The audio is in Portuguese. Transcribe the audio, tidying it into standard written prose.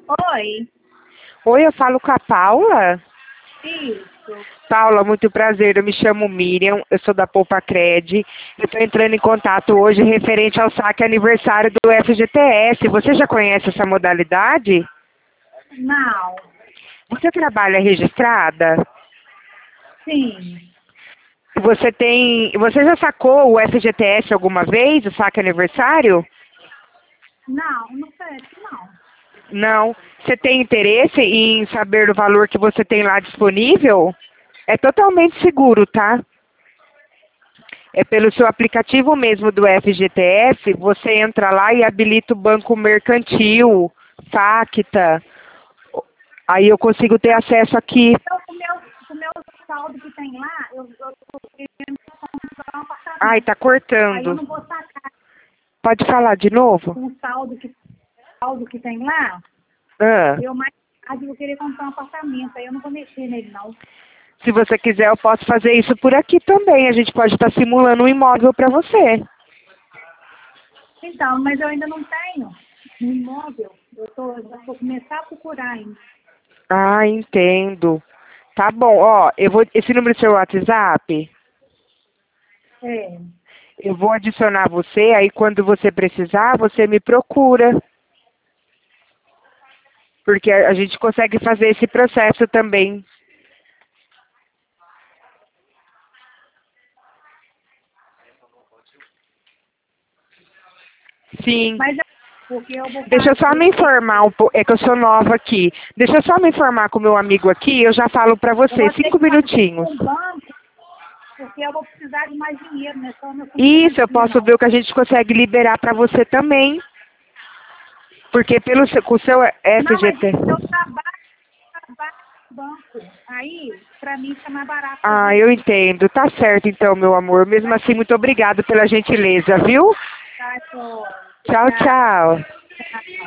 Oi, Oi, eu falo com a Paula. isso. Paula, muito prazer. Eu me chamo Miriam, eu sou da Poupa Cred. Eu estou entrando em contato hoje referente ao saque aniversário do FGTS. Você já conhece essa modalidade? Não, Você trabalha registrada? sim. Você já sacou o FGTS alguma vez, o saque aniversário? Não sei, não. Não. Você tem interesse em saber o valor que você tem lá disponível? É totalmente seguro, tá? É pelo seu aplicativo mesmo do FGTS, você entra lá e habilita o banco mercantil, Facta. Aí eu consigo ter acesso aqui. Então, o meu saldo que tem lá, eu tô querendo comprar um Ai, apartamento. tá Aí eu cortando. não vou sacar Pode falar de novo? com o saldo que tem lá, Ah, eu mais tarde vou querer comprar um apartamento. Aí eu não vou mexer nele, não. se você quiser, eu posso fazer isso por aqui também. A gente pode estar simulando um imóvel para você. Então, mas eu ainda não tenho um imóvel. Já vou começar a procurar ainda. Ah, entendo. Tá bom, ó, esse número do seu WhatsApp, É. eu vou adicionar você, aí quando você precisar, você me procura. Porque a gente consegue fazer esse processo também. Sim. Mas porque eu vou Deixa eu só me fazer. informar um pouco, é que eu sou nova aqui. Deixa eu só me informar com o meu amigo aqui, eu já falo pra Eu você, vou ter cinco que fazer minutinhos. com o banco, porque eu vou precisar de mais dinheiro, não é só meu Isso, eu financiamento, posso não. ver o que a gente consegue liberar pra você também. Porque com o seu Não, mas FGT. eu trabalho no banco. Aí, pra mim, fica mais barato fazer Ah, eu isso. entendo. Tá certo então, meu amor. Mesmo assim, muito obrigado pela gentileza, viu? Tá, Joia? Tchau, Obrigada. tchau. Tchau.